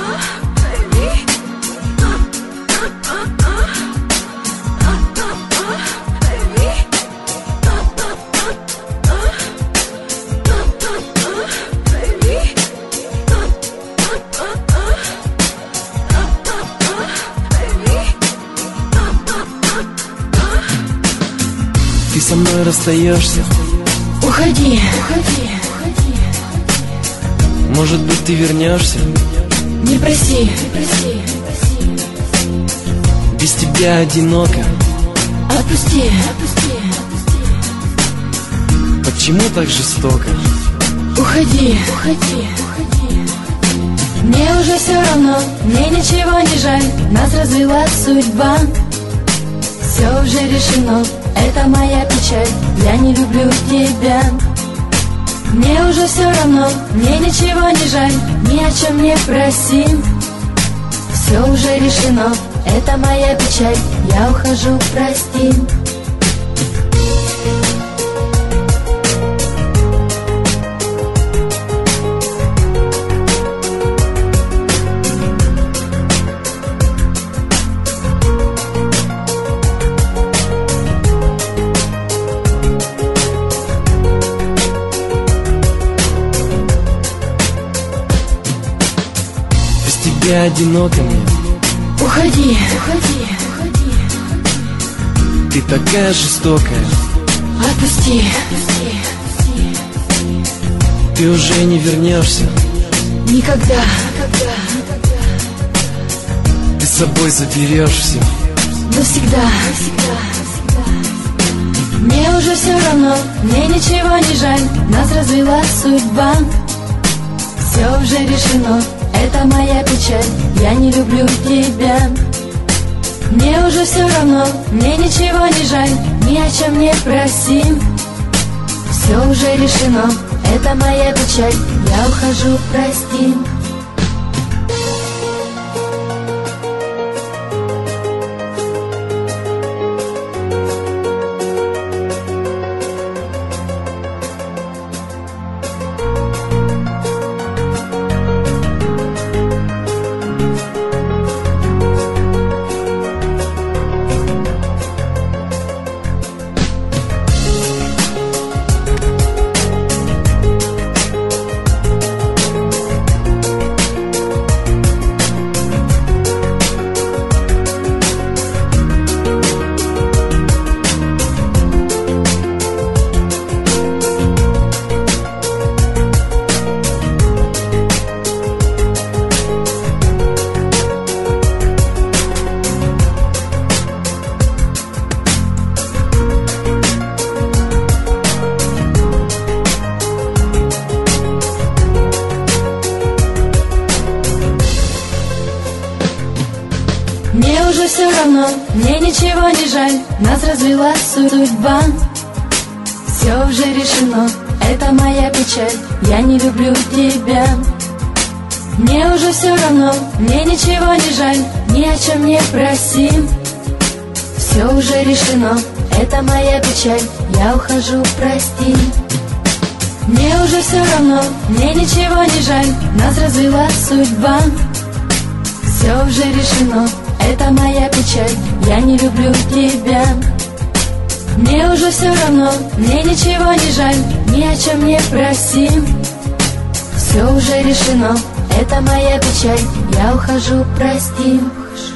Ты со мной расстаешься. Уходи, уходи, уходи. Может быть, ты вернешься. Не проси, не проси, не проси. Без тебя одиноко. Отпусти, отпусти, отпусти. Почему так жестоко? Уходи, уходи, уходи. Мне уже все равно, мне ничего не жаль. Нас развела судьба. Все уже решено, это моя печаль. Я не люблю тебя. Мне уже все равно, мне ничего не жаль. Ни о чем не проси. Все уже решено, это моя печаль. Я ухожу, прости. Тебе одиноко мне. Уходи, уходи, уходи. Ты такая жестокая. Отпусти, отпусти, отпусти. Ты уже не вернешься. Никогда, никогда, никогда. Ты с собой заберешь все. Навсегда, навсегда, навсегда. Мне уже все равно, мне ничего не жаль. Нас развела судьба. Все уже решено, это моя печаль. Я не люблю тебя. Мне уже все равно, мне ничего не жаль. Ни о чем не проси. Все уже решено, это моя печаль. Я ухожу, прости. Мне уже все равно, мне ничего не жаль. Нас развела судьба. Все уже решено, это моя печаль. Я не люблю тебя. Мне уже все равно, мне ничего не жаль. Ни о чем не проси. Все уже решено, это моя печаль. Я ухожу, прости. Мне уже все равно, мне ничего не жаль. Нас развела судьба. Все уже решено, это моя печаль. Я не люблю тебя. Мне уже все равно, мне ничего не жаль. Ни о чем не проси. Все уже решено, это моя печаль. Я ухожу, прости.